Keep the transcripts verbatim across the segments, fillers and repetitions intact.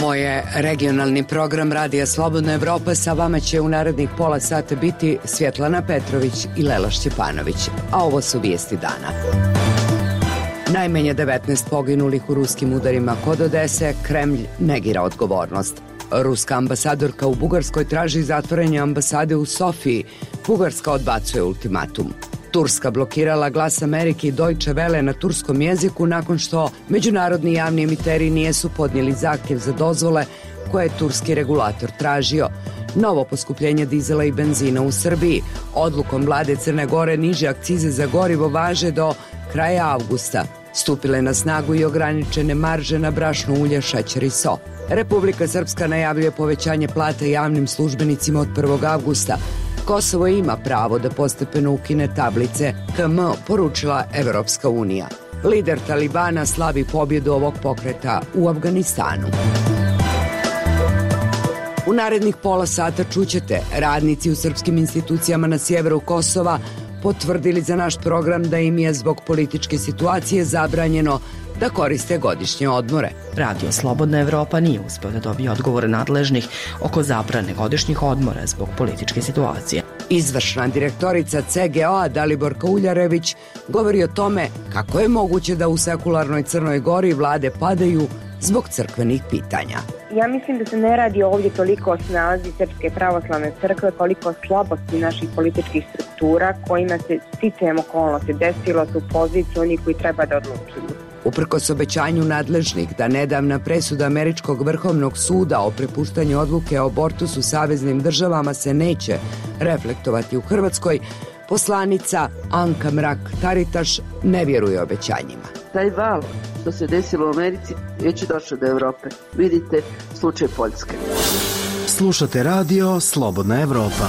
Ovo je regionalni program Radija Slobodna Evropa. Sa vama će u narednih pola sata biti Svjetlana Petrović i Lela Šćepanović. A ovo su vijesti dana. Najmanje devetnaest poginulih u ruskim udarima kod Odese, Kremlj negira odgovornost. Ruska ambasadorka u Bugarskoj traži zatvaranje ambasade u Sofiji. Bugarska odbacuje ultimatum. Turska blokirala Glas Amerike i Deutsche Welle na turskom jeziku nakon što međunarodni javni emiteri nisu podnijeli zahtjev za dozvole koje je turski regulator tražio. Novo poskupljenje dizela i benzina u Srbiji. Odlukom vlade Crne Gore niže akcize za gorivo važe do kraja avgusta. Stupile na snagu i ograničene marže na brašno, ulje, šećer i so. Republika Srpska najavljuje povećanje plata javnim službenicima od prvog avgusta. Kosovo ima pravo da postepeno ukine tablice K M, poručila Evropska unija. Lider Talibana slavi pobjedu ovog pokreta u Afganistanu. U narednih pola sata čućete, radnici u srpskim institucijama na sjeveru Kosova potvrdili za naš program da im je zbog političke situacije zabranjeno da koriste godišnje odmore. Radio Slobodna Evropa nije uspeo da dobije odgovore nadležnih oko zabrane godišnjih odmora zbog političke situacije. Izvršna direktorica C G O-a Daliborka Uljarević govori o tome kako je moguće da u sekularnoj Crnoj Gori vlade padaju zbog crkvenih pitanja. Ja mislim da se ne radi ovdje toliko o snazi Srpske pravoslavne crkve, koliko o slabosti naših političkih struktura kojima se sticajem okolnosti desilo su poziciju onih koji treba da odlučuju. Uprkos obećanju nadležnih da nedavna presuda Američkog vrhovnog suda o prepuštanju odluke o abortusu saveznim državama se neće reflektovati u Hrvatskoj, poslanica Anka Mrak-Taritaš ne vjeruje obećanjima. Taj val što se desilo u Americi već je došao do Evrope. Vidite slučaj Poljske. Slušate radio Slobodna Evropa.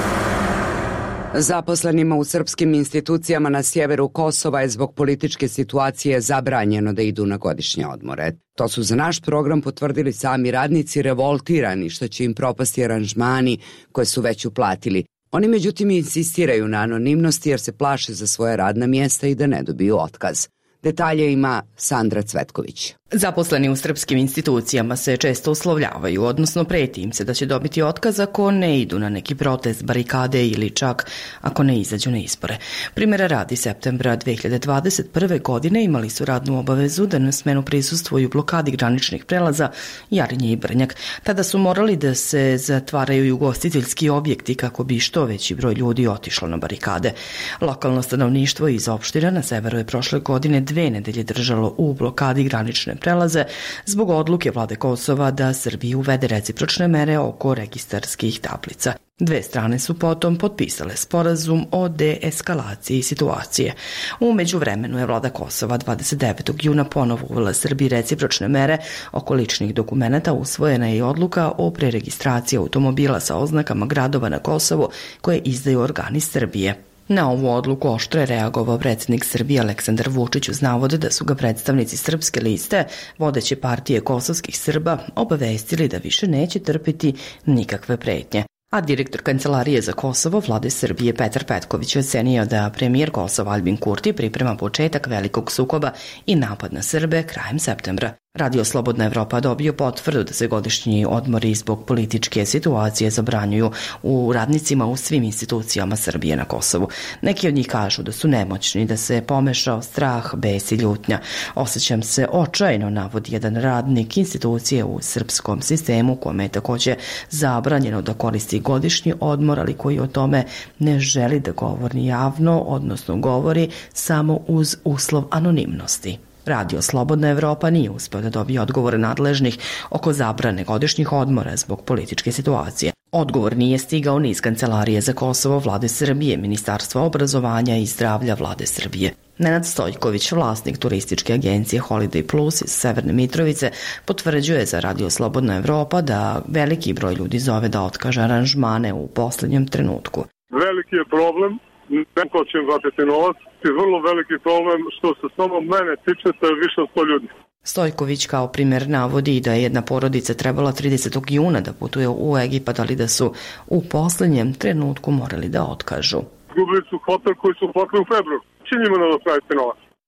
Zaposlenima u srpskim institucijama na sjeveru Kosova je zbog političke situacije zabranjeno da idu na godišnje odmore. To su za naš program potvrdili sami radnici revoltirani što će im propasti aranžmani koje su već uplatili. Oni međutim insistiraju na anonimnosti jer se plaše za svoje radna mjesta i da ne dobiju otkaz. Detalje ima Sandra Cvetković. Zaposleni u srpskim institucijama se često uslovljavaju, odnosno preti im se da će dobiti otkaz ako ne idu na neki protest, barikade ili čak ako ne izađu na izbore. Primjera radi, septembra dve hiljade dvadeset prve. godine imali su radnu obavezu da na smenu prisustvuju blokadi graničnih prelaza Jarinje i Brnjak. Tada su morali da se zatvaraju i ugostiteljski objekti kako bi što veći broj ljudi otišlo na barikade. Lokalno stanovništvo iz opština na severu je prošle godine dve nedelje držalo u blokadi granične prelaze zbog odluke vlade Kosova da Srbiji uvede recipročne mere oko registarskih tablica. Dve strane su potom potpisale sporazum o deeskalaciji situacije. U međuvremenu je vlada Kosova dvadeset devetog juna ponovo uvela Srbiji recipročne mere oko ličnih dokumenata, usvojena je i odluka o preregistraciji automobila sa oznakama gradova na Kosovu koje izdaju organi Srbije. Na ovu odluku oštro je reagovao predsjednik Srbije Aleksandar Vučić uz navode da su ga predstavnici Srpske liste, vodeće partije kosovskih Srba, obavestili da više neće trpiti nikakve pretnje. A direktor Kancelarije za Kosovo vlade Srbije Petar Petković je ocenio da premijer Kosova Albin Kurti priprema početak velikog sukoba i napad na Srbe krajem septembra. Radio Slobodna Evropa dobio potvrdu da se godišnji odmori zbog političke situacije zabranjuju u radnicima u svim institucijama Srbije na Kosovu. Neki od njih kažu da su nemoćni, da se pomešao strah, bes i ljutnja. Osjećam se očajno, navodi jedan radnik institucije u srpskom sistemu kome je također zabranjeno da koristi godišnji odmor, ali koji o tome ne želi da govori javno, odnosno govori samo uz uslov anonimnosti. Radio Slobodna Evropa nije uspeo da dobije odgovore nadležnih oko zabrane godišnjih odmora zbog političke situacije. Odgovor nije stigao ni iz Kancelarije za Kosovo vlade Srbije, Ministarstva obrazovanja i zdravlja vlade Srbije. Nenad Stojković, vlasnik turističke agencije Holiday Plus iz Severne Mitrovice, potvrđuje za Radio Slobodna Evropa da veliki broj ljudi zove da otkaže aranžmane u posljednjem trenutku. Veliki je problem, neko će vratiti novac, i vrlo veliki problem što se samo mene tiče sa više od sto ljudi. Stojković kao primjer navodi da je jedna porodica trebala tridesetog juna da putuje u Egipat, ali da su u posljednjem trenutku morali da otkažu. Gubili su hotel koji su platili u februaru. Čini njima da pravite novac.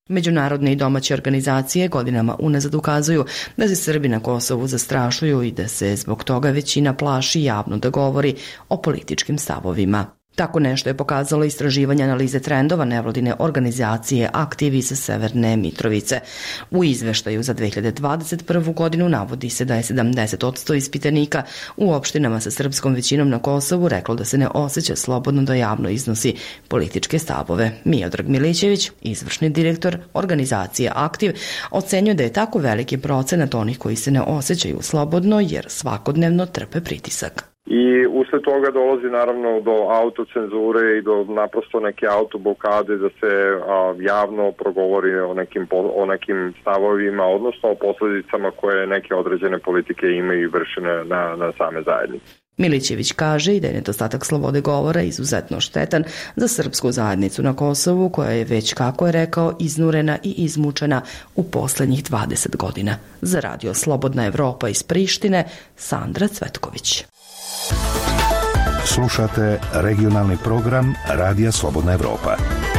Međunarodne i domaće organizacije godinama unazad ukazuju da se Srbi na Kosovu zastrašuju i da se zbog toga većina plaši javno da govori o političkim stavovima. Tako nešto je pokazalo istraživanje analize trendova nevladine organizacije Aktivi sa Severne Mitrovice. U izveštaju za dve hiljade dvadeset prvu. godinu navodi se da je sedamdeset posto ispitanika u opštinama sa srpskom većinom na Kosovu reklo da se ne osjeća slobodno da javno iznosi političke stavove. Miodrag Milićević, izvršni direktor organizacije Aktiv, ocenjuje da je tako veliki procenat onih koji se ne osjećaju slobodno jer svakodnevno trpe pritisak. I usled toga dolazi naravno do autocenzure i do naprosto neke autoblokade da se a, javno progovori o nekim, o nekim stavovima, odnosno o posledicama koje neke određene politike imaju i vršene na, na same zajednice. Milićević kaže i da je nedostatak slobode govora izuzetno štetan za srpsku zajednicu na Kosovu, koja je već, kako je rekao, iznurena i izmučena u poslednjih dvadeset godina. Za radio Slobodna Evropa iz Prištine, Sandra Cvetković. Slušate regionalni program Radija Slobodna Evropa.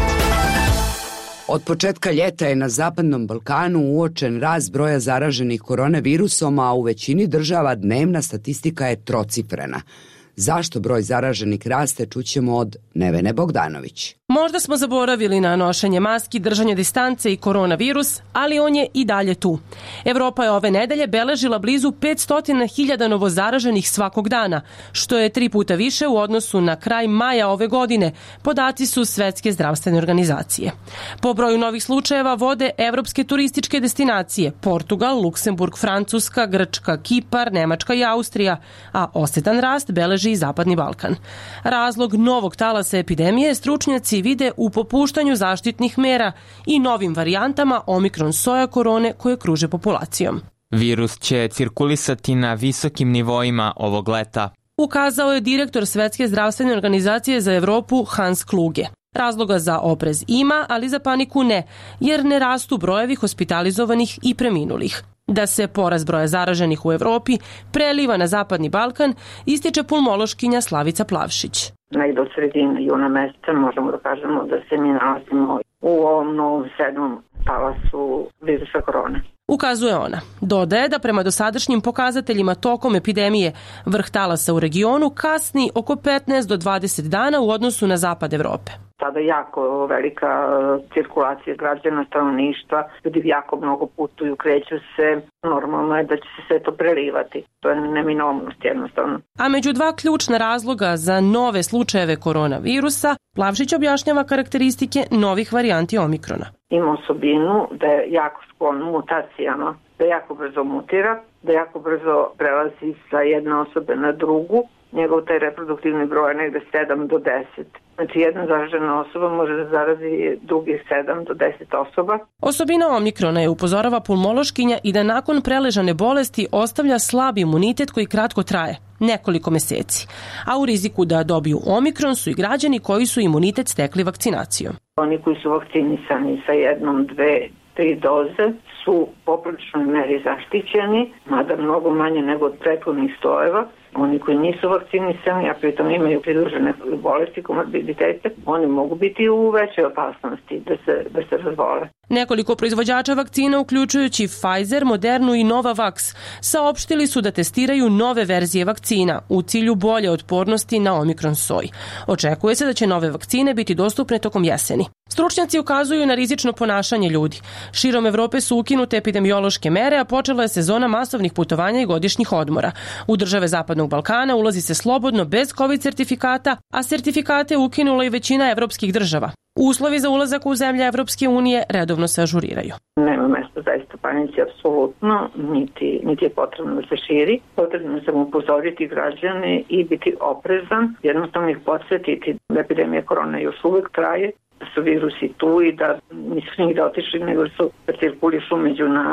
Od početka ljeta je na Zapadnom Balkanu uočen rast broja zaraženih koronavirusom, a u većini država dnevna statistika je trocifrena. Zašto broj zaraženih raste, čućemo od Nevene Bogdanović. Možda smo zaboravili na nošenje maski, držanje distance i koronavirus, ali on je i dalje tu. Evropa je ove nedelje beležila blizu petsto hiljada novozaraženih svakog dana, što je tri puta više u odnosu na kraj maja ove godine, podaci su Svetske zdravstvene organizacije. Po broju novih slučajeva vode evropske turističke destinacije Portugal, Luksemburg, Francuska, Grčka, Kipar, Nemačka i Austrija, a osetan rast beleži i Zapadni Balkan. Razlog novog talasa epidemije stručnjaci vide u popuštanju zaštitnih mera i novim varijantama omikron soja korone koje kruže populacijom. Virus će cirkulisati na visokim nivoima ovog leta, ukazao je direktor Svetske zdravstvene organizacije za Evropu Hans Kluge. Razloga za oprez ima, ali za paniku ne, jer ne rastu brojevi hospitalizovanih i preminulih. Da se porast broja zaraženih u Evropi preliva na Zapadni Balkan, ističe pulmološkinja Slavica Plavšić. Negde od sredine juna meseca možemo da kažemo da se mi nalazimo u ovom novom sedmom talasu virusa korone. Ukazuje ona. Dodaje da prema dosadašnjim pokazateljima tokom epidemije vrh talasa u regionu kasni oko petnaest do dvadeset dana u odnosu na zapad Evrope. Sada jako velika cirkulacija građana, stanovništva, ljudi jako mnogo putuju, kreću se, normalno je da će se sve to prelivati. To je neminovnost jednostavno. A među dva ključna razloga za nove slučajeve koronavirusa, Plavšić objašnjava karakteristike novih varijanti omikrona. Ima osobinu da je jako sklon mutacijama, da jako brzo mutira, da jako brzo prelazi sa jedne osobe na drugu. Njegov taj reproduktivni broj je negde sedam do deset. Znači jedna zaražena osoba može da zarazi drugih sedam do deset osoba. Osobina omikrona je, upozorava pulmološkinja, i da nakon preležane bolesti ostavlja slab imunitet koji kratko traje, nekoliko meseci. A u riziku da dobiju omikron su i građani koji su imunitet stekli vakcinacijom. Oni koji su vakcinisani sa jednom, dve, tri doze su popriličnoj meri zaštićeni, mada mnogo manje nego od prethodnih stojeva. Oni koji nisu vakcinisani, a pritom imaju pridružene bolesti, komorbiditete, oni mogu biti u većoj opasnosti da se, da se razbole. Nekoliko proizvođača vakcina, uključujući Pfizer, Modernu i Novavax, saopštili su da testiraju nove verzije vakcina u cilju bolje otpornosti na omikron soj. Očekuje se da će nove vakcine biti dostupne tokom jeseni. Stručnjaci ukazuju na rizično ponašanje ljudi. Širom Evrope su ukinute epidemiološke mere, a počela je sezona masovnih putovanja i godišnjih odmora. U države Zapadnog Balkana ulazi se slobodno bez COVID sertifikata, a sertifikate ukinula i većina evropskih država. Uslovi za ulazak u zemlje Evropske unije redovno se ažuriraju. Nema mesta zaista panici apsolutno, niti, niti je potrebno da se širi. Potrebno je samo upozoriti građane i biti oprezan, jednostavno ih podsjetiti da epidemija korona još uvek traje, da su virusi tu i da nisu nigde otišli, nego su da cirkulišu među nama.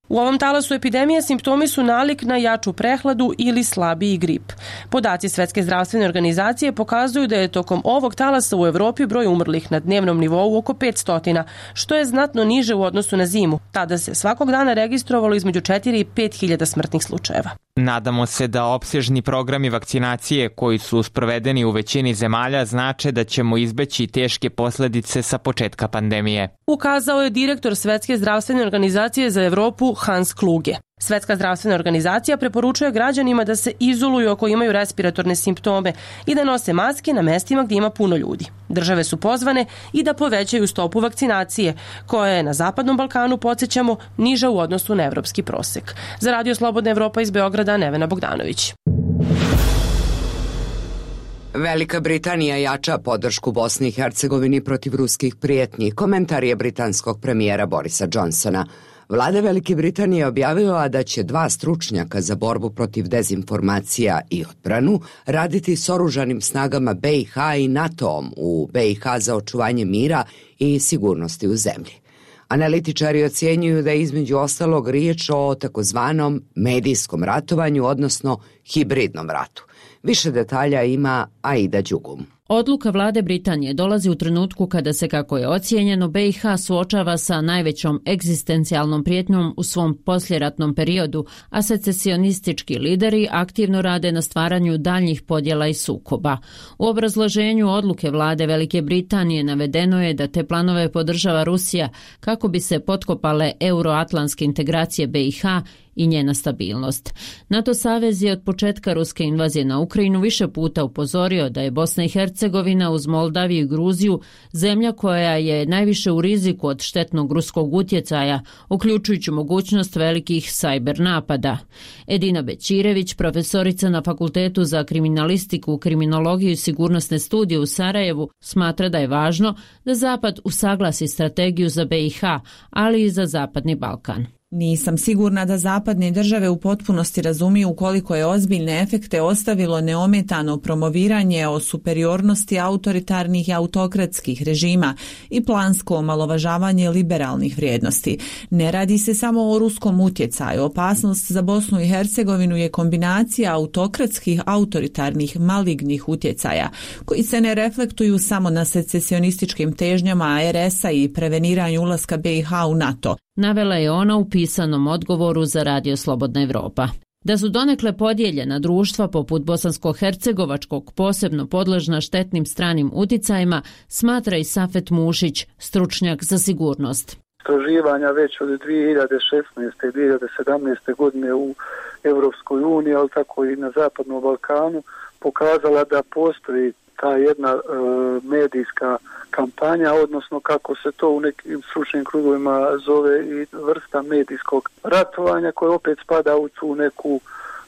U ovom talasu epidemije simptomi su nalik na jaču prehladu ili slabiji grip. Podaci Svetske zdravstvene organizacije pokazuju da je tokom ovog talasa u Evropi broj umrlih na dnevnom nivou oko petsto, što je znatno niže u odnosu na zimu. Tada se svakog dana registrovalo između četiri i pet hiljada smrtnih slučajeva. Nadamo se da opsežni programi vakcinacije koji su sprovedeni u većini zemalja znače da ćemo izbeći teške posledice sa početka pandemije. Ukazao je direktor Svetske zdravstvene organizacije za Evropu Hans Kluge. Svetska zdravstvena organizacija preporučuje građanima da se izoluju ako imaju respiratorne simptome i da nose maske na mestima gdje ima puno ljudi. Države su pozvane i da povećaju stopu vakcinacije, koja je na Zapadnom Balkanu, podsjećamo, niža u odnosu na evropski prosek. Za Radio Slobodna Evropa iz Beograda, Nevena Bogdanović. Velika Britanija jača podršku Bosni i Hercegovini protiv ruskih prijetnji. Komentar je britanskog premijera Borisa Johnsona. Vlada Velike Britanije objavila da će dva stručnjaka za borbu protiv dezinformacija i odbranu raditi s oružanim snagama B i H i NATO-om u B i H za očuvanje mira i sigurnosti u zemlji. Analitičari ocjenjuju da je između ostalog riječ o takozvanom medijskom ratovanju, odnosno hibridnom ratu. Više detalja ima Aida Đugum. Odluka vlade Britanije dolazi u trenutku kada se, kako je ocijenjeno, B i H suočava sa najvećom egzistencijalnom prijetnjom u svom posljeratnom periodu, a secesionistički lideri aktivno rade na stvaranju daljnjih podjela i sukoba. U obrazloženju odluke vlade Velike Britanije navedeno je da te planove podržava Rusija kako bi se potkopale euroatlantske integracije B i H i njena stabilnost. NATO savez je od početka ruske invazije na Ukrajinu više puta upozorio da je Bosna i Hercegovina uz Moldaviju i Gruziju zemlja koja je najviše u riziku od štetnog ruskog utjecaja, uključujući mogućnost velikih sajber napada. Edina Bećirević, profesorica na Fakultetu za kriminalistiku, kriminologiju i sigurnosne studije u Sarajevu, smatra da je važno da Zapad usaglasi strategiju za B i H, ali i za Zapadni Balkan. Nisam sigurna da zapadne države u potpunosti razumiju koliko je ozbiljne efekte ostavilo neometano promoviranje o superiornosti autoritarnih i autokratskih režima i plansko omalovažavanje liberalnih vrijednosti. Ne radi se samo o ruskom utjecaju. Opasnost za Bosnu i Hercegovinu je kombinacija autokratskih, autoritarnih, malignih utjecaja koji se ne reflektuju samo na secesionističkim težnjama R S-a i preveniranju ulaska B i H u NATO. Navela je ona u pisanom odgovoru za Radio Slobodna Evropa. Da su donekle podijeljena društva poput bosansko-hercegovačkog posebno podložna štetnim stranim uticajima, smatra i Safet Mušić, stručnjak za sigurnost. Istraživanja već od dvije hiljade šesnaeste i dvije hiljade sedamnaeste godine u Europskoj uniji, ali tako i na Zapadnom Balkanu, pokazala da postoji ta jedna e, medijska kampanja, odnosno kako se to u nekim stručnim krugovima zove i vrsta medijskog ratovanja koje opet spada u tu neku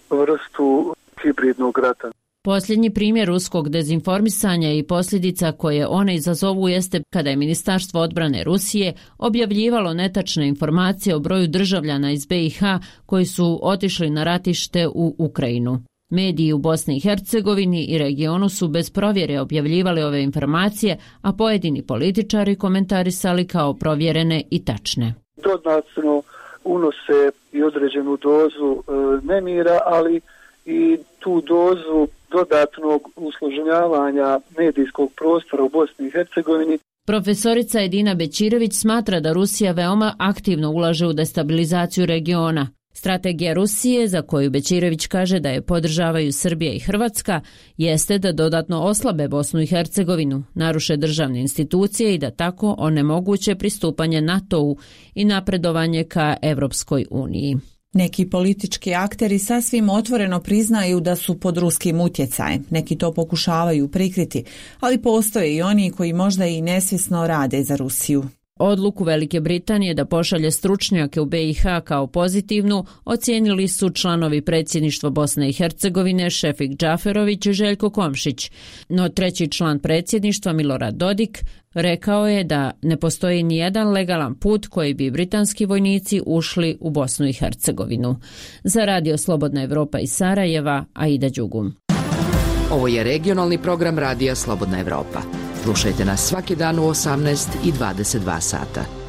vrstu hibridnog rata. Posljednji primjer ruskog dezinformisanja i posljedica koje one izazovu jeste kada je Ministarstvo odbrane Rusije objavljivalo netačne informacije o broju državljana iz B i H koji su otišli na ratište u Ukrajinu. Mediji u Bosni i Hercegovini i regionu su bez provjere objavljivali ove informacije, a pojedini političari komentarisali kao provjerene i tačne. Dodatno unose i određenu dozu e, nemira, ali i tu dozu dodatnog usloženjavanja medijskog prostora u Bosni i Hercegovini. Profesorica Edina Bećirević smatra da Rusija veoma aktivno ulaže u destabilizaciju regiona. Strategija Rusije, za koju Bećirević kaže da je podržavaju Srbija i Hrvatska, jeste da dodatno oslabe Bosnu i Hercegovinu, naruše državne institucije i da tako onemoguće pristupanje NATO-u i napredovanje ka Evropskoj uniji. Neki politički akteri sasvim otvoreno priznaju da su pod ruskim utjecajem. Neki to pokušavaju prikriti, ali postoje i oni koji možda i nesvjesno rade za Rusiju. Odluku Velike Britanije da pošalje stručnjake u B i H kao pozitivnu ocijenili su članovi predsjedništva Bosne i Hercegovine Šefik Džaferović i Željko Komšić. No treći član predsjedništva Milorad Dodik rekao je da ne postoji ni jedan legalan put koji bi britanski vojnici ušli u Bosnu i Hercegovinu. Za Radio Slobodna Evropa iz Sarajeva, Aida Đugum. Ovo je regionalni program Radija Slobodna Evropa. Slušajte nas svaki dan u osamnaest i dvadeset dva sata.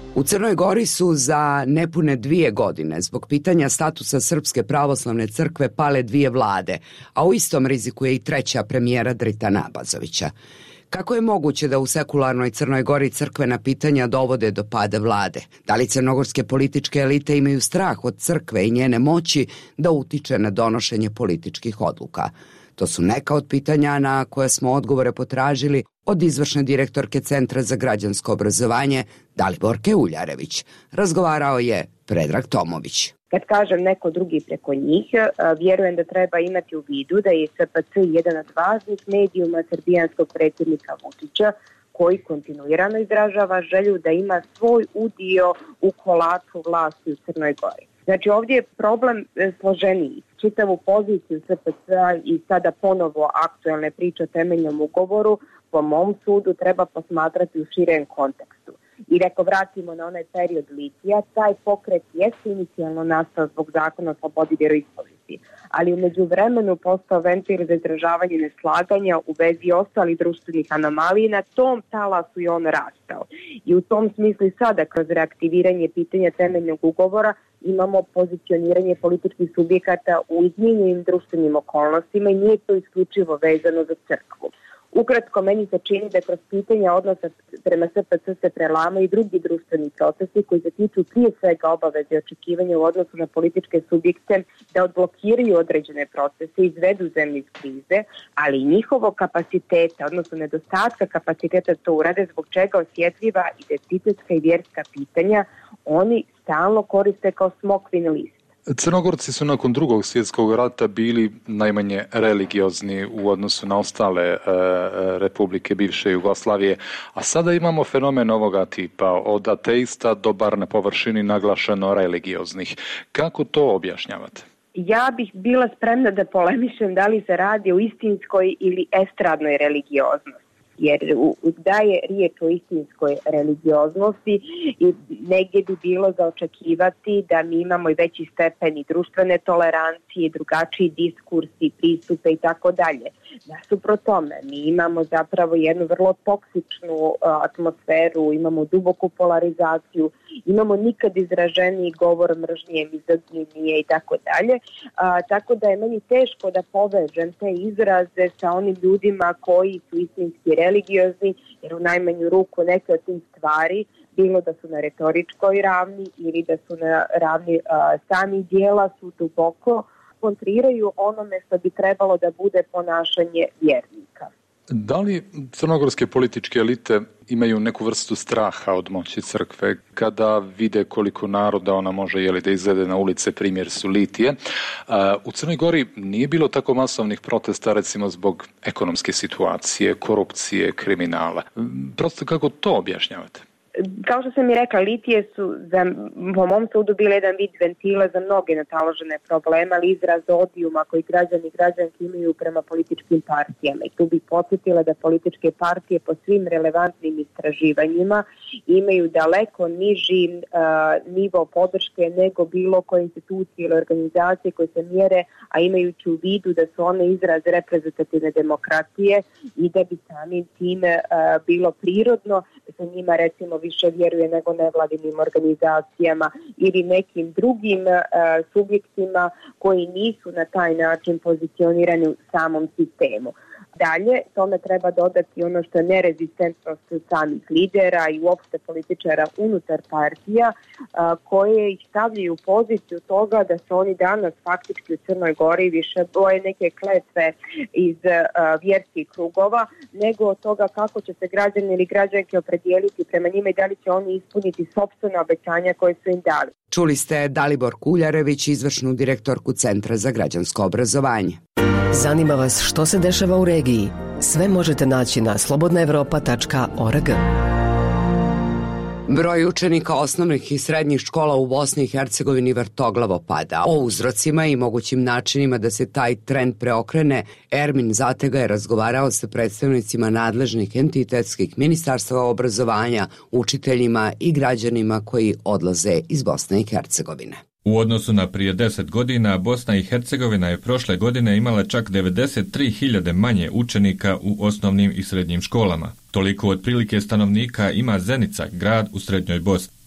U Crnoj Gori su za nepune dvije godine zbog pitanja statusa Srpske pravoslavne crkve pale dvije vlade, a u istom riziku je i treća premijera Dritana Abazovića. Kako je moguće da u sekularnoj Crnoj Gori crkvena pitanja dovode do pada vlade? Da li crnogorske političke elite imaju strah od crkve i njene moći da utiče na donošenje političkih odluka? To su neka od pitanja na koje smo odgovore potražili od izvršne direktorke Centra za građansko obrazovanje Daliborke Uljarević. Razgovarao je Predrag Tomović. Kad kažem neko drugi preko njih, vjerujem da treba imati u vidu da je S P C jedan od važnih medijuma srbijanskog predsjednika Vučića, koji kontinuirano izražava želju da ima svoj udio u kolaču vlasti u Crnoj Gori. Znači ovdje je problem složeniji. Čitavu poziciju S P C-a i sada ponovo aktualne priče o temeljnom ugovoru po mom sudu treba posmatrati u širem kontekstu. I ako vratimo na onaj period litija, taj pokret jeste inicijalno nastao zbog zakona o slobodi vjeroispovesti, ali u međuvremenu postao ventil za izražavanje neslaganja u vezi ostalih društvenih anomalija i na tom talasu je on rastao. I u tom smislu i sada kroz reaktiviranje pitanja temeljnog ugovora imamo pozicioniranje političkih subjekata u izmijenjenim društvenim okolnostima i nije to isključivo vezano za crkvu. Ukratko, meni se čini da kroz pitanja odnosa prema S P C se prelamaju i drugi društveni procesi koji se tiču prije svega obaveze i očekivanja u odnosu na političke subjekte da odblokiraju određene procese i izvedu zemlju iz krize, ali i njihovog kapaciteta, odnosno nedostatka kapaciteta to urade, zbog čega osjetljiva identitetska i vjerska pitanja oni stalno koriste kao smokvin list. Crnogorci su nakon drugog svjetskog rata bili najmanje religiozni u odnosu na ostale e, republike bivše Jugoslavije, a sada imamo fenomen ovoga tipa, od ateista do bar na površini naglašeno religioznih. Kako to objašnjavate? Ja bih bila spremna da polemišem da li se radi o istinskoj ili estradnoj religioznosti. Jer da je riječ o istinskoj religioznosti i negdje bi bilo za očekivati da mi imamo i veći stepen i društvene tolerancije, drugačiji diskursi, pristupe i tako dalje. Nasuprot tome, mi imamo zapravo jednu vrlo toksičnu atmosferu, imamo duboku polarizaciju, imamo nikad izraženiji govor mržnje, mizoginije i tako dalje. Tako da je meni teško da povežem te izraze sa onim ljudima koji su istinski religiozni, jer u najmanju ruku neke od tih stvari, bilo da su na retoričkoj ravni ili da su na ravni a, samih dijela, su duboko kontriraju onome što bi trebalo da bude ponašanje vjernika. Da li crnogorske političke elite imaju neku vrstu straha od moći crkve kada vide koliko naroda ona može jeli, da izvede na ulice, primjer su litije? U Crnoj Gori nije bilo tako masovnih protesta recimo zbog ekonomske situacije, korupcije, kriminala. Prosto kako to objašnjavate? Kao što sam i rekla, litije su za, po mom sudu bile jedan vid ventila za mnoge nataložene probleme, ali izraz odijuma koji građani i građanki imaju prema političkim partijama. I tu bih podsjetila da političke partije po svim relevantnim istraživanjima imaju daleko niži uh, nivo podrške nego bilo koje institucije ili organizacije koje se mjere, a imajući u vidu da su one izraz reprezentativne demokratije i da bi samim time uh, bilo prirodno da se njima recimo više vjeruje nego nevladinim organizacijama ili nekim drugim uh, subjektima koji nisu na taj način pozicionirani u samom sistemu. Dalje, tome treba dodati ono što je nerezistentnost samih lidera i uopšte političara unutar partija a, koje ih stavljaju u poziciju toga da se oni danas faktički u Crnoj Gori više boje neke kletve iz a, vjerskih krugova nego od toga kako će se građani ili građanke opredijeliti prema njima i da li će oni ispuniti sopstvena obećanja koje su im dali. Čuli ste Dalibor Kuljarević, izvršnu direktorku Centra za građansko obrazovanje. Zanima vas što se dešava u regiji? Sve možete naći na slobodna evropa tačka org. Broj učenika osnovnih i srednjih škola u Bosni i Hercegovini vrtoglavo pada. O uzrocima i mogućim načinima da se taj trend preokrene, Ermin Zatega je razgovarao sa predstavnicima nadležnih entitetskih ministarstva obrazovanja, učiteljima i građanima koji odlaze iz Bosne i Hercegovine. U odnosu na prije deset godina, Bosna i Hercegovina je prošle godine imala čak devedeset tri hiljade manje učenika u osnovnim i srednjim školama. Toliko otprilike stanovnika ima Zenica, grad u srednjoj Bosni.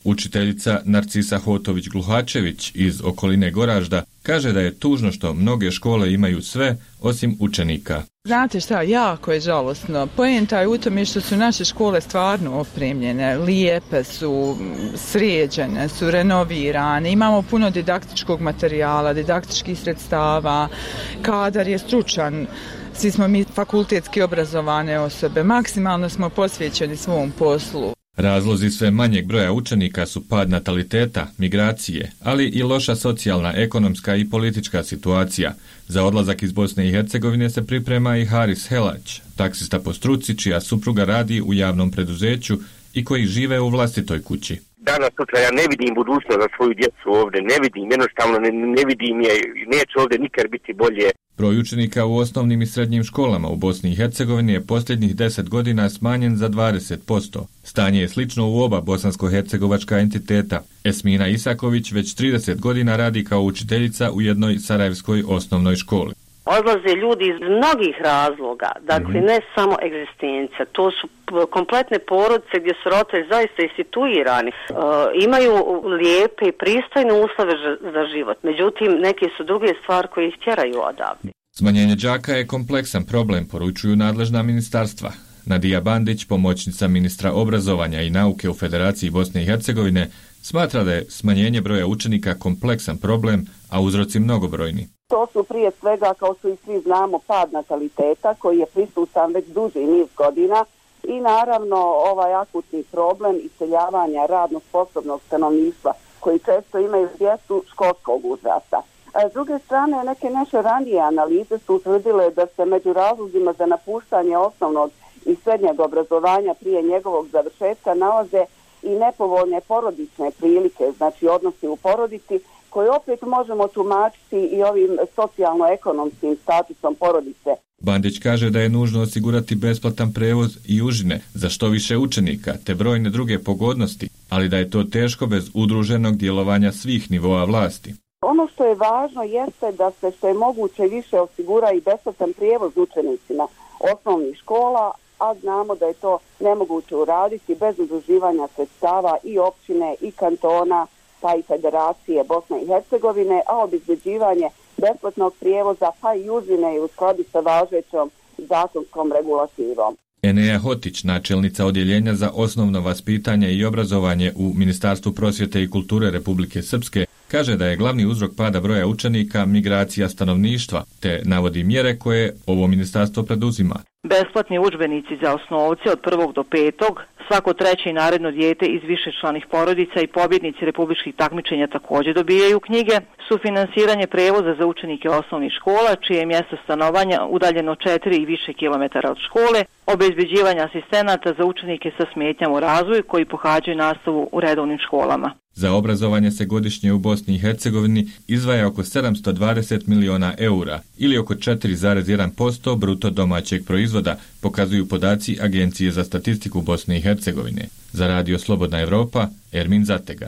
Učiteljica Narcisa Hotović-Gluhačević iz okoline Goražda kaže da je tužno što mnoge škole imaju sve osim učenika. Znate šta, jako je žalosno. Poenta je u tome što su naše škole stvarno opremljene, lijepe su, sređene su, renovirane, imamo puno didaktičkog materijala, didaktičkih sredstava, kadar je stručan, svi smo mi fakultetski obrazovane osobe, maksimalno smo posvećeni svom poslu. Razlozi sve manjeg broja učenika su pad nataliteta, migracije, ali i loša socijalna, ekonomska i politička situacija. Za odlazak iz Bosne i Hercegovine se priprema i Haris Helać, taksista po struci čija supruga radi u javnom preduzeću i koji žive u vlastitoj kući. Danas sutra ja ne vidim budućnost za svoju djecu ovdje, ne vidim, jednostavno ne, ne vidim je, neće ovdje nikad biti bolje. Broj učenika u osnovnim i srednjim školama u Bosni i Hercegovini je posljednjih deset godina smanjen za dvadeset posto. Stanje je slično u oba bosansko-hercegovačka entiteta. Esmina Isaković već trideset godina radi kao učiteljica u jednoj sarajevskoj osnovnoj školi. Odlaze ljudi iz mnogih razloga, dakle ne samo egzistencija, to su kompletne porodice gdje su roditelji zaista instituirani, e, imaju lijepe i pristojne uslove za život, međutim neke su druge stvari koje ih tjeraju odavde. Smanjenje đaka je kompleksan problem, poručuju nadležna ministarstva. Nadija Bandić, pomoćnica ministra obrazovanja i nauke u Federaciji Bosne i Hercegovine, smatra da je smanjenje broja učenika kompleksan problem, a uzroci mnogobrojni. To su prije svega, kao što i svi znamo, pad nataliteta koji je prisutan već duži niz godina i naravno ovaj akutni problem iseljavanja radno sposobnog stanovništva koji često imaju djecu školskog uzrasta. S druge strane, neke naše ranije analize su utvrdile da se među razlozima za napuštanje osnovnog i srednjeg obrazovanja prije njegovog završetka nalaze i nepovoljne porodične prilike, znači odnosi u porodici, koje opet možemo tumačiti i ovim socijalno-ekonomskim statusom porodice. Bandić kaže da je nužno osigurati besplatan prevoz i užine za što više učenika, te brojne druge pogodnosti, ali da je to teško bez udruženog djelovanja svih nivoa vlasti. Ono što je važno jeste da se što je moguće više osigura i besplatan prijevoz učenicima osnovnih škola, a znamo da je to nemoguće uraditi bez udruživanja sredstava i općine i kantona, pa i Federacije Bosne i Hercegovine, a obezbeđivanje besplatnog prijevoza pa i užine u skladu sa važećom zakonskom regulativom. Enea Hotić, načelnica odjeljenja za osnovno vaspitanje i obrazovanje u Ministarstvu prosvjete i kulture Republike Srpske, kaže da je glavni uzrok pada broja učenika migracija stanovništva, te navodi mjere koje ovo ministarstvo preduzima. Besplatni udžbenici za osnovce od prvog do petog, svako treće i naredno dijete iz višečlanih porodica i pobjednici republičkih takmičenja također dobijaju knjige, sufinansiranje prevoza za učenike osnovnih škola, čije je mjesto stanovanja udaljeno četiri i više kilometara od škole, obezbeđivanje asistenata za učenike sa smetnjama u razvoju koji pohađaju nastavu u redovnim školama. Za obrazovanje se godišnje u Bosni i Hercegovini izdvaja oko sedamsto dvadeset miliona eura ili oko četiri zarez jedan posto bruto domaćeg proizvoda, pokazuju podaci Agencije za statistiku Bosne i Hercegovine. Za Radio Slobodna Evropa, Ermin Zatega.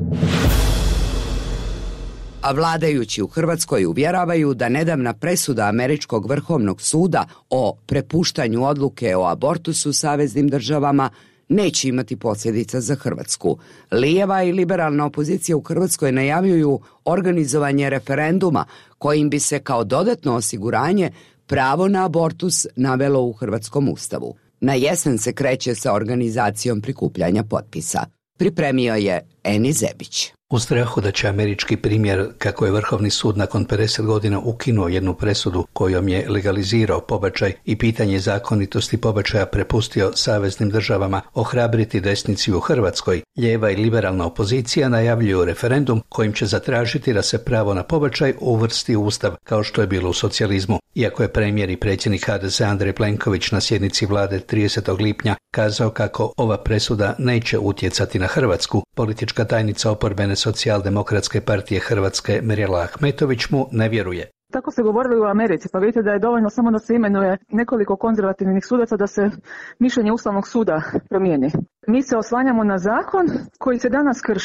A vladajući u Hrvatskoj uvjeravaju da nedavna presuda Američkog vrhovnog suda o prepuštanju odluke o abortusu saveznim državama neće imati posljedica za Hrvatsku. Lijeva i liberalna opozicija u Hrvatskoj najavljuju organizovanje referenduma kojim bi se kao dodatno osiguranje pravo na abortus navelo u Hrvatskom ustavu. Na jesen se kreće sa organizacijom prikupljanja potpisa. Pripremio je Eni Zebić. U strahu da će američki primjer kako je Vrhovni sud nakon pedeset godina ukinuo jednu presudu kojom je legalizirao pobačaj i pitanje zakonitosti pobačaja prepustio saveznim državama ohrabriti desnici u Hrvatskoj, lijeva i liberalna opozicija najavljuju referendum kojim će zatražiti da se pravo na pobačaj uvrsti u ustav kao što je bilo u socijalizmu. Iako je premijer i predsjednik ha de ze Andrej Plenković na sjednici vlade tridesetog lipnja kazao kako ova presuda neće utjecati na Hrvatsku, politička tajnica oporbene socijaldemokratske partije Hrvatske Mirela Ahmetović mu ne vjeruje. Tako se govorili u Americi, pa vidite da je dovoljno samo da se imenuje nekoliko konzervativnih sudaca da se mišljenje Ustavnog suda promijeni. Mi se oslanjamo na zakon koji se danas krši.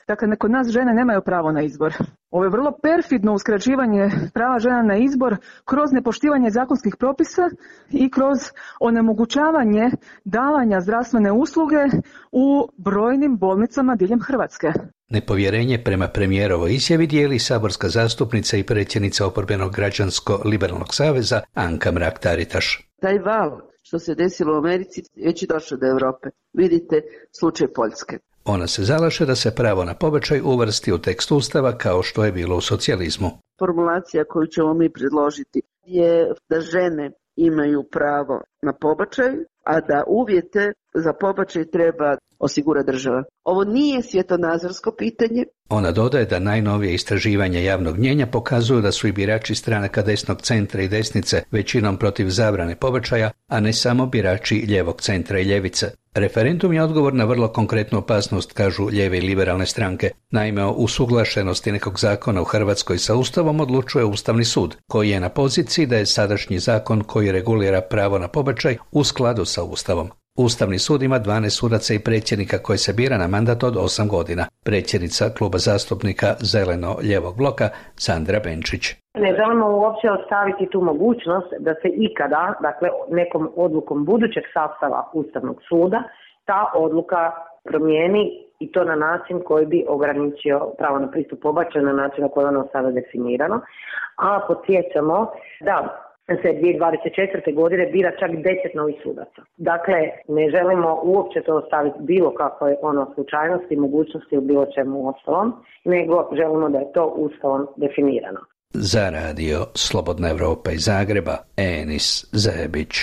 Dakle, kod nas žene nemaju pravo na izbor. Ovo je vrlo perfidno uskraćivanje prava žena na izbor kroz nepoštivanje zakonskih propisa i kroz onemogućavanje davanja zdravstvene usluge u brojnim bolnicama diljem Hrvatske. Nepovjerenje prema premijerovoj izjavi dijeli saborska zastupnica i predsjednica oporbenog građansko-liberalnog saveza Anka Mrak-Taritaš. Taj val što se desilo u Americi već je došao do Europe. Vidite slučaj Poljske. Ona se zalaže da se pravo na pobačaj uvrsti u tekst Ustava kao što je bilo u socijalizmu. Formulacija koju ćemo mi predložiti je da žene imaju pravo na pobačaj, a da uvjete za pobačaj treba osigura država. Ovo nije svjetonazorsko pitanje. Ona dodaje da najnovije istraživanja javnog mnijenja pokazuju da su i birači stranaka desnog centra i desnice većinom protiv zabrane pobačaja, a ne samo birači ljevog centra i ljevice. Referendum je odgovor na vrlo konkretnu opasnost, kažu lijeve i liberalne stranke. Naime, o usuglašenosti nekog zakona u Hrvatskoj sa Ustavom odlučuje Ustavni sud, koji je na poziciji da je sadašnji zakon koji regulira pravo na pobačaj u skladu sa Ustavom. Ustavni sud ima dvanaest sudaca i predsjednika koji se bira na mandat od osam godina. Predsjednica kluba zastupnika Zeleno-ljevog bloka Sandra Benčić. Ne želimo uopće ostaviti tu mogućnost da se ikada, dakle nekom odlukom budućeg sastava Ustavnog suda, ta odluka promijeni i to na način koji bi ograničio pravo na pristup pobačaju na način na koji je ono sada definirano. A podsjećamo da se dvije tisuće dvadeset četvrte. godine bira čak deset novih sudaca. Dakle, ne želimo uopće to ostaviti bilo kakve ono slučajnosti, mogućnosti u bilo čemu ostalom, nego želimo da je to Ustavom definirano. Za radio Slobodna Evropa iz Zagreba, Enis Zebić.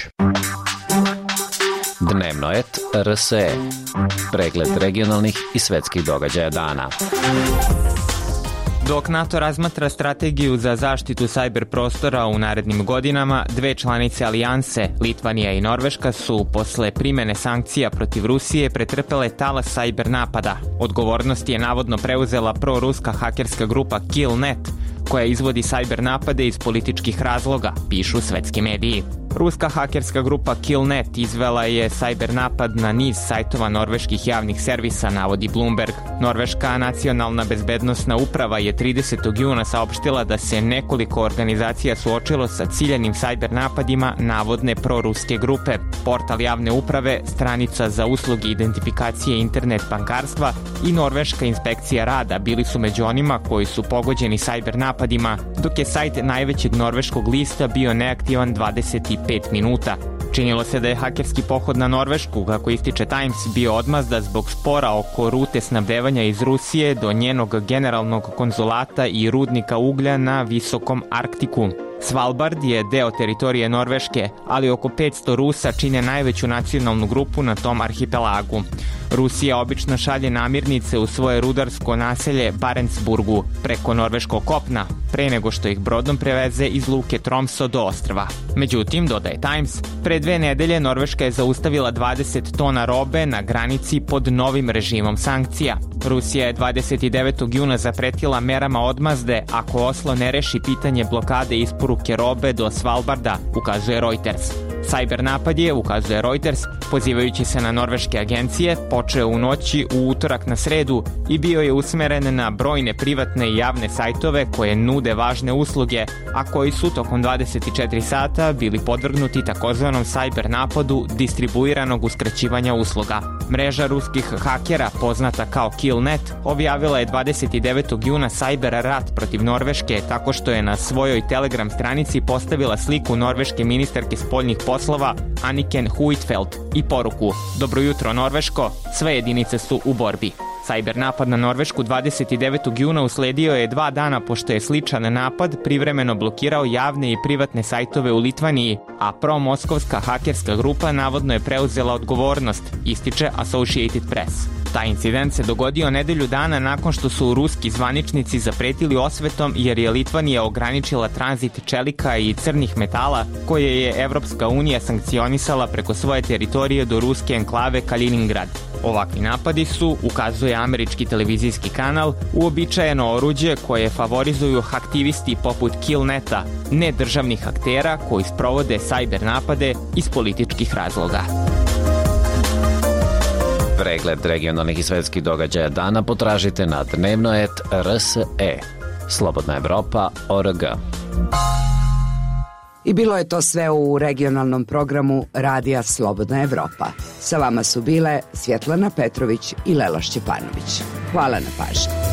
Dnevno et R S E. Pregled regionalnih i svetskih događaja dana. Dok NATO razmatra strategiju za zaštitu sajber prostora u narednim godinama, dve članice alijanse, Litvanija i Norveška, su posle primene sankcija protiv Rusije pretrpele talas sajber napada. Odgovornost je navodno preuzela proruska hakerska grupa Killnet, koja izvodi sajber napade iz političkih razloga, pišu svetski mediji. Ruska hakerska grupa Killnet izvela je sajber napad na niz sajtova norveških javnih servisa, navodi Bloomberg. Norveška nacionalna bezbednosna uprava je tridesetog juna saopštila da se nekoliko organizacija suočilo sa ciljanim sajber napadima navodne proruske grupe. Portal javne uprave, stranica za usluge identifikacije internet bankarstva i Norveška inspekcija rada bili su među onima koji su pogođeni sajber napadima, dok je sajt najvećeg norveškog lista bio neaktivan dvadeset pet minuta. Činilo se da je hakerski pohod na Norvešku, kako ističe Times, bio odmazda zbog spora oko rute snabdevanja iz Rusije do njenog generalnog konzulata i rudnika uglja na visokom Arktiku. Svalbard je deo teritorije Norveške, ali oko petsto Rusa čine najveću nacionalnu grupu na tom arhipelagu. Rusija obično šalje namirnice u svoje rudarsko naselje Barentsburgu preko norveškog kopna, pre nego što ih brodom preveze iz luke Tromso do ostrva. Međutim, dodaje Times, pre dve nedelje Norveška je zaustavila dvadeset tona robe na granici pod novim režimom sankcija. Rusija je dvadeset devetog juna zapretila merama odmazde ako Oslo ne reši pitanje blokade isporuke robe do Svalbarda, ukazuje Reuters. Sajber napad je, ukazuje Reuters, pozivajući se na norveške agencije, počeo u noći u utorak na sredu i bio je usmeren na brojne privatne i javne sajtove koje nude važne usluge, a koji su tokom dvadeset četiri sata bili podvrgnuti takozvanom sajber napadu distribuiranog uskraćivanja usluga. Mreža ruskih hakera, poznata kao Killnet, objavila je dvadeset devetog juna sajber rat protiv Norveške tako što je na svojoj Telegram stranici postavila sliku norveške ministarke spoljnih poslova Anniken Huitfeldt i poruku: Dobro jutro Norveško, sve jedinice su u borbi. Sajber napad na Norvešku dvadeset devetog juna usledio je dva dana pošto je sličan napad privremeno blokirao javne i privatne sajtove u Litvaniji, a pro-moskovska hakerska grupa navodno je preuzela odgovornost, ističe Associated Press. Taj incident se dogodio nedelju dana nakon što su ruski zvaničnici zapretili osvetom jer je Litvanija ograničila tranzit čelika i crnih metala koje je Evropska unija sankcionisala preko svoje teritorije do ruske enklave Kaliningrad. Ovakvi napadi su, ukazuje američki televizijski kanal, uobičajeno oruđe koje favorizuju aktivisti poput Killneta, ne državnih aktera koji sprovode sajber napade iz političkih razloga. Pregled regionalnih i svetskih događaja dana potražite na dnevnoet R S E. Slobodna Evropa точка org. I bilo je to sve u regionalnom programu Radija Slobodna Evropa. Sa vama su bile Svjetlana Petrović i Lela Šćepanović. Hvala na pažnji.